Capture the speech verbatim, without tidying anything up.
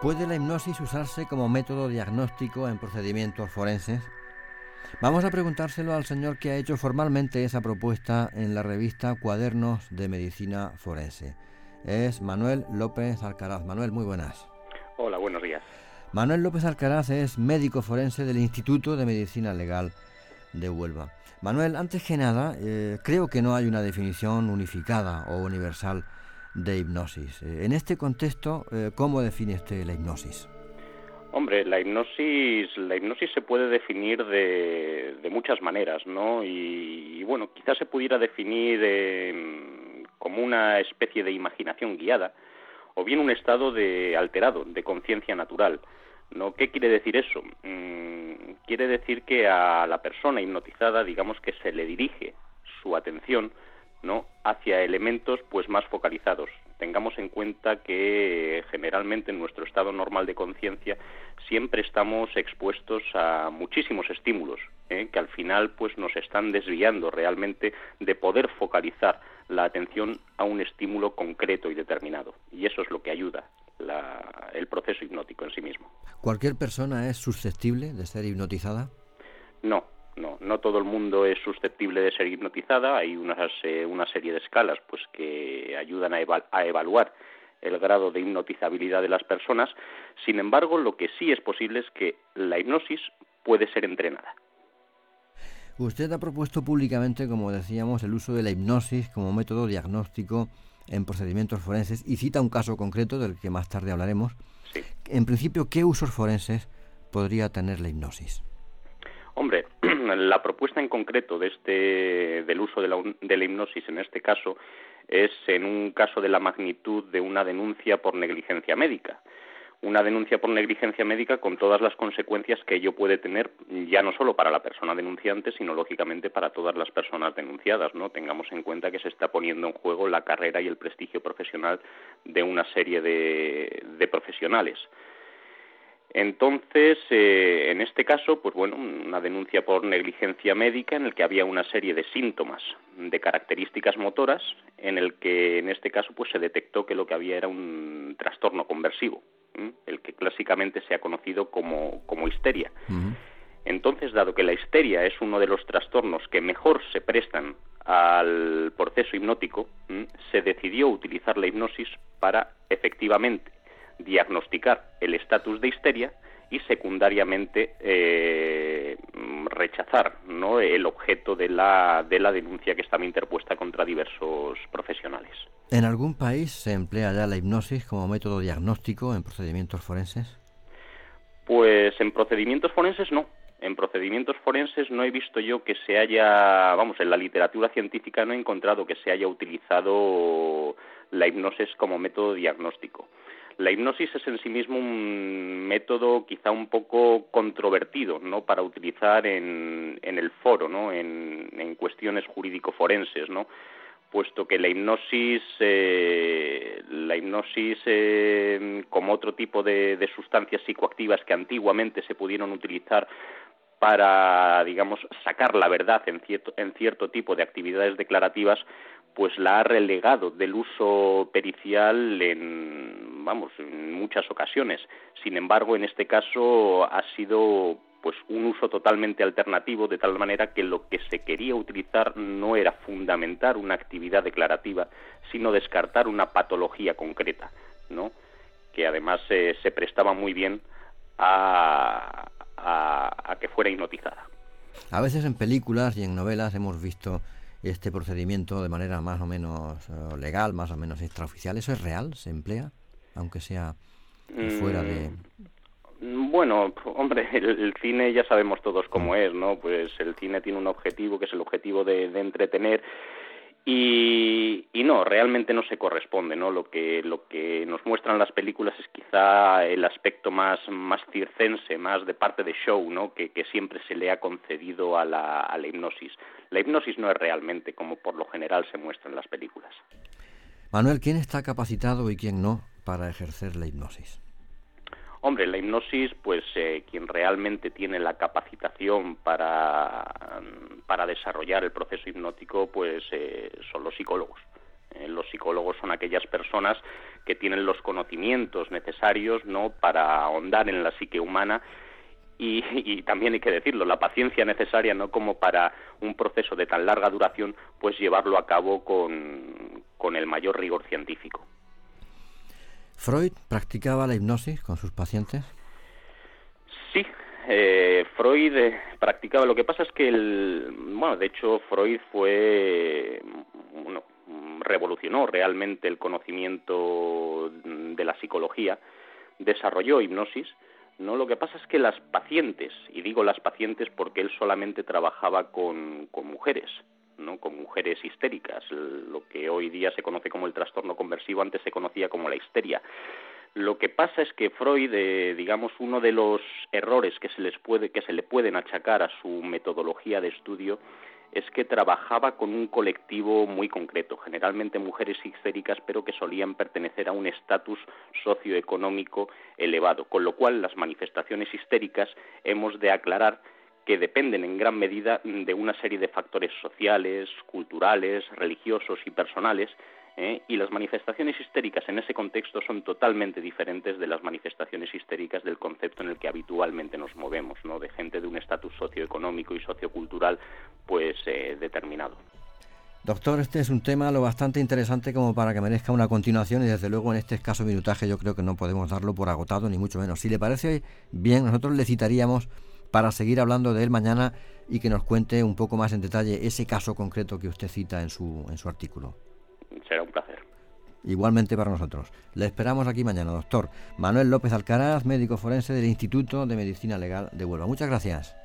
¿Puede la hipnosis usarse como método diagnóstico en procedimientos forenses? Vamos a preguntárselo al señor que ha hecho formalmente esa propuesta en la revista Cuadernos de Medicina Forense. Es Manuel López Alcaraz. Manuel, muy buenas. Hola, buenos días. Manuel López Alcaraz es médico forense del Instituto de Medicina Legal de Huelva. Manuel, antes que nada, eh, creo que no hay una definición unificada o universal de hipnosis. Eh, en este contexto, eh, ¿cómo define usted la hipnosis? Hombre, la hipnosis, la hipnosis se puede definir de, de muchas maneras, ¿no? Y, y bueno, quizás se pudiera definir eh, como una especie de imaginación guiada, o bien un estado de alterado, de conciencia natural, ¿no? ¿Qué quiere decir eso? Mm, quiere decir que a la persona hipnotizada, digamos que se le dirige su atención, ¿no?, hacia elementos pues más focalizados. Tengamos en cuenta que generalmente en nuestro estado normal de conciencia siempre estamos expuestos a muchísimos estímulos, ¿eh? que al final pues nos están desviando realmente de poder focalizar la atención a un estímulo concreto y determinado. Y eso es lo que ayuda la, el proceso hipnótico en sí mismo. ¿Cualquier persona es susceptible de ser hipnotizada? No. No, no todo el mundo es susceptible de ser hipnotizada. Hay unas, eh, una serie de escalas pues que ayudan a, eval- a evaluar el grado de hipnotizabilidad de las personas. Sin embargo, lo que sí es posible es que la hipnosis puede ser entrenada. Usted ha propuesto públicamente, como decíamos, el uso de la hipnosis como método diagnóstico en procedimientos forenses y cita un caso concreto del que más tarde hablaremos. Sí. En principio, ¿qué usos forenses podría tener la hipnosis? Hombre, la propuesta en concreto de este del uso de la, de la hipnosis en este caso es en un caso de la magnitud de una denuncia por negligencia médica. Una denuncia por negligencia médica con todas las consecuencias que ello puede tener, ya no solo para la persona denunciante, sino lógicamente para todas las personas denunciadas, ¿no? Tengamos en cuenta que se está poniendo en juego la carrera y el prestigio profesional de una serie de, de profesionales. Entonces, eh, en este caso, pues bueno, una denuncia por negligencia médica en el que había una serie de síntomas de características motoras, en el que en este caso pues se detectó que lo que había era un trastorno conversivo, ¿eh? el que clásicamente se ha conocido como, como histeria. Uh-huh. Entonces, dado que la histeria es uno de los trastornos que mejor se prestan al proceso hipnótico, ¿eh? se decidió utilizar la hipnosis para efectivamente diagnosticar el estatus de histeria y secundariamente eh, rechazar, ¿no?, el objeto de la, de la denuncia que estaba interpuesta contra diversos profesionales. ¿En algún país se emplea ya la hipnosis como método diagnóstico en procedimientos forenses? Pues en procedimientos forenses no. En procedimientos forenses no he visto yo que se haya, vamos, en la literatura científica no he encontrado que se haya utilizado la hipnosis como método diagnóstico. La hipnosis es en sí mismo un método quizá un poco controvertido, ¿no?, para utilizar en, en el foro, ¿no?, en, en cuestiones jurídico-forenses, ¿no?, puesto que la hipnosis, eh, la hipnosis eh, como otro tipo de, de sustancias psicoactivas que antiguamente se pudieron utilizar para, digamos, sacar la verdad en cierto, en cierto tipo de actividades declarativas, pues la ha relegado del uso pericial en, vamos, en muchas ocasiones. Sin embargo, en este caso ha sido pues un uso totalmente alternativo, de tal manera que lo que se quería utilizar no era fundamentar una actividad declarativa, sino descartar una patología concreta, ¿no?, que además eh, se prestaba muy bien a, a, a que fuera hipnotizada. A veces en películas y en novelas hemos visto este procedimiento de manera más o menos uh, legal, más o menos extraoficial. ¿Eso es real? ¿Se emplea? Aunque sea fuera de... Bueno, hombre, el, el cine ya sabemos todos cómo es, ¿no? Pues el cine tiene un objetivo que es el objetivo de, de entretener y, y no, realmente no se corresponde, ¿no? Lo que lo que nos muestran las películas es quizá el aspecto más más circense, más de parte de show, ¿no?, que, que siempre se le ha concedido a la, a la hipnosis. La hipnosis no es realmente como por lo general se muestra en las películas. Manuel, ¿quién está capacitado y quién no para ejercer la hipnosis? Hombre, la hipnosis, pues eh, quien realmente tiene la capacitación para, para desarrollar el proceso hipnótico, pues eh, son los psicólogos. Eh, los psicólogos son aquellas personas que tienen los conocimientos necesarios, ¿no?, para ahondar en la psique humana y, y también hay que decirlo, la paciencia necesaria, ¿no?, como para un proceso de tan larga duración, pues llevarlo a cabo con, con el mayor rigor científico. ¿Freud practicaba la hipnosis con sus pacientes? Sí, eh, Freud eh, practicaba. Lo que pasa es que, el, bueno, de hecho, Freud fue, bueno, revolucionó realmente el conocimiento de la psicología, desarrolló hipnosis, ¿no? Lo que pasa es que las pacientes, y digo las pacientes porque él solamente trabajaba con, con mujeres, ¿no?, con mujeres histéricas, lo que hoy día se conoce como el trastorno conversivo, antes se conocía como la histeria. Lo que pasa es que Freud, eh, digamos, uno de los errores que se les puede, que se le pueden achacar a su metodología de estudio es que trabajaba con un colectivo muy concreto, generalmente mujeres histéricas, pero que solían pertenecer a un estatus socioeconómico elevado, con lo cual las manifestaciones histéricas hemos de aclarar que dependen en gran medida de una serie de factores sociales, culturales, religiosos y personales, ¿eh? Y las manifestaciones histéricas en ese contexto son totalmente diferentes de las manifestaciones histéricas del concepto en el que habitualmente nos movemos, ¿no?, de gente de un estatus socioeconómico y sociocultural pues eh, determinado. Doctor, este es un tema lo bastante interesante como para que merezca una continuación y desde luego en este escaso minutaje yo creo que no podemos darlo por agotado ni mucho menos. Si le parece bien, nosotros le citaríamos para seguir hablando de él mañana y que nos cuente un poco más en detalle ese caso concreto que usted cita en su, en su artículo. Será un placer. Igualmente para nosotros. Le esperamos aquí mañana, doctor Manuel López Alcaraz, médico forense del Instituto de Medicina Legal de Huelva. Muchas gracias.